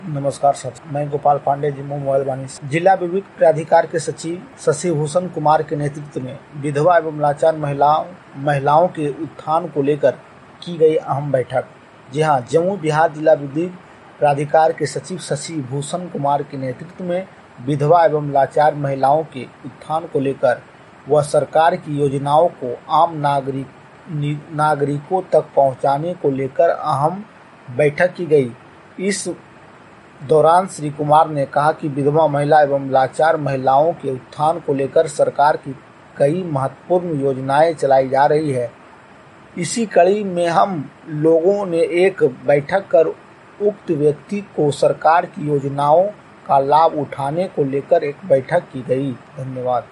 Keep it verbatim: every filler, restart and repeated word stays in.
नमस्कार साथियों, मैं गोपाल पांडे जिम्मू मोबाइल वाणी जिला विद्युत प्राधिकार के सचिव शशि भूषण कुमार के नेतृत्व में विधवा एवं लाचार महिलाओं महिलाओं के उत्थान को लेकर की गई अहम बैठक। जी हां, जम्मू बिहार जिला विद्युत प्राधिकार के सचिव शशि भूषण कुमार के नेतृत्व में विधवा एवं लाचार महिलाओं के उत्थान को लेकर व सरकार की योजनाओं को आम नागरिक नागरिकों तक पहुंचाने को लेकर अहम बैठक की गई। इस दौरान श्री कुमार ने कहा कि विधवा महिला एवं लाचार महिलाओं के उत्थान को लेकर सरकार की कई महत्वपूर्ण योजनाएं चलाई जा रही है। इसी कड़ी में हम लोगों ने एक बैठक कर उक्त व्यक्ति को सरकार की योजनाओं का लाभ उठाने को लेकर एक बैठक की गई। धन्यवाद।